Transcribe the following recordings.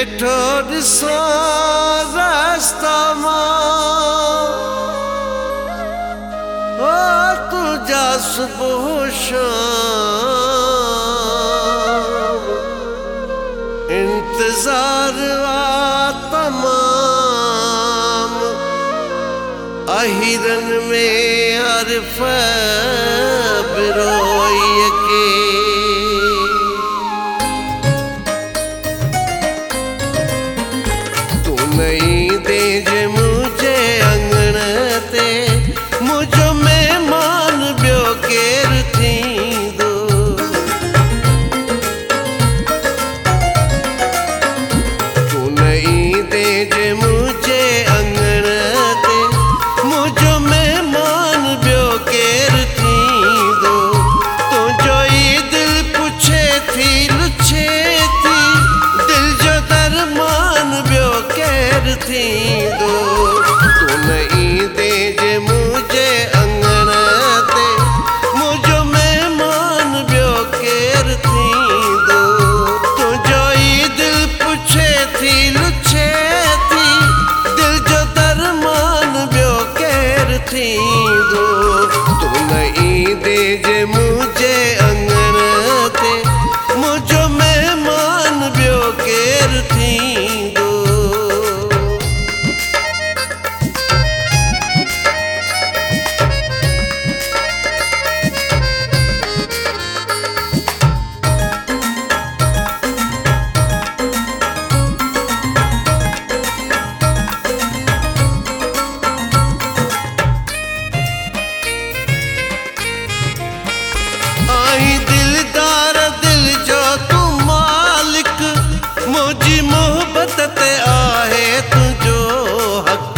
वेठो ॾिसो रास्ता मां ओ तुंहिंजा सुबुह शाम इंतज़ार तमाम आहिरन में हरफ बिरोई के तू नहीं दे जे मुझे अंगण ते मुझो मेहमान बियो केर थींदो तू नहीं दे जे मुझे अंगण ते मुझो मेहमान बियो केर थींदो तुंहिंजो ई दिल पुछे थी लुछे थी दिल जो दरमान बियो केर थींदो तू नहीं दे जे मुझे अंगण ते मुझो मेहमान बियो केर थींदो तुंहिंजो ई दिल पुछे थी लुछे थी दिल जो दरमान बियो केर थींदो तू नहीं दे जे मुझे अंगण ते मुझो मेहमान बियो केर थींदो आई दिलदार दिल जो तू मालिक मुझी मोहब्बत ते आहे तुझो हक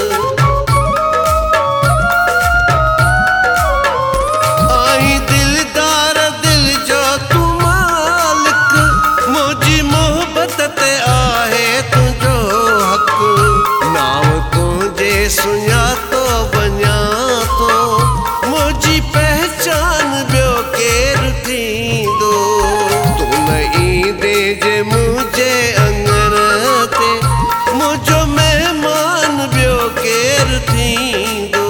आई दिलदार दिल जो तू मालिक मुझी मोहब्बत ते आहे तुझो हक नाम तुझे सुञा तो वञा तो मुझी पहचान बियो केर थींदो तू नहीं दे जे मुझे अंगण ते मुझो मेहमान बियो केर थींदो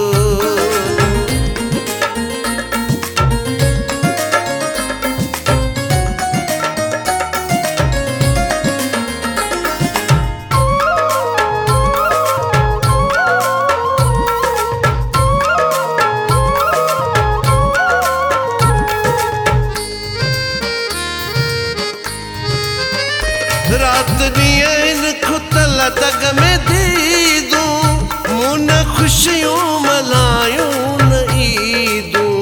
रात ॾींहं खुतल दग में दीदूं मुन खुशियूं मल्हायूं न ईदूं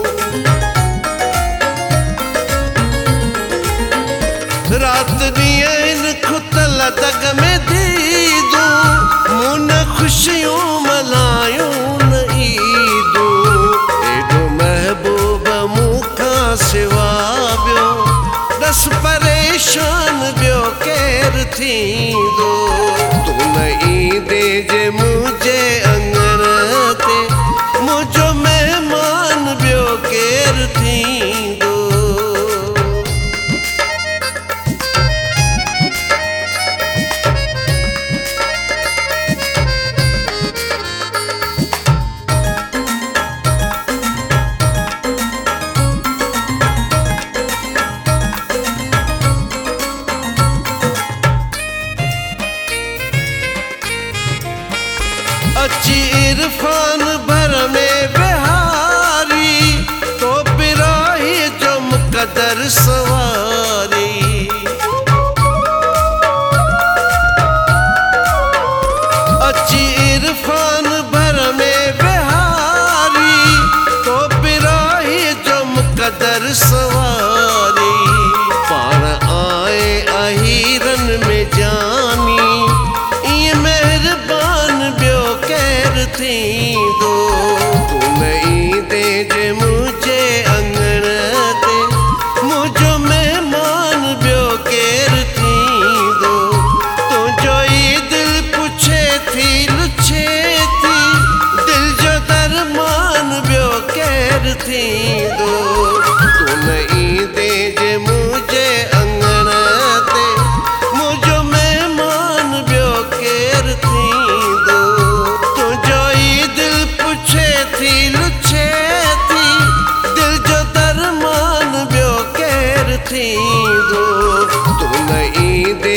रात ॾींहं खुतल दग में दीदूं मुन खुशियूं मल्हायूं न ईदूं एॾो महबूब मूंखां सिवा ॿियो दस परेशान बियो केर थींदो तू नहीं दे जे मुझे अंगण ते मुझो मेहमान बियो केर थींदो अची इरफान भर में बिहारी तो बिराही जो मुकदर सवारी अची इरफान भर में बिहारी तो बिराही जो मुकदर सवारी पाण आए अहीरन में जानी ईअं मेहरबान बियो केर थींदो तू नहीं दे जे मुझे अंगण ते मुझो मेहमान बियो केर थींदो तुंहिंजो ई दिल पुछे थी लुछे थी दिल जो दरमान बियो केर थींदो तू नहीं दे जे मुझे अंगण ते मुझो में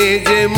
जे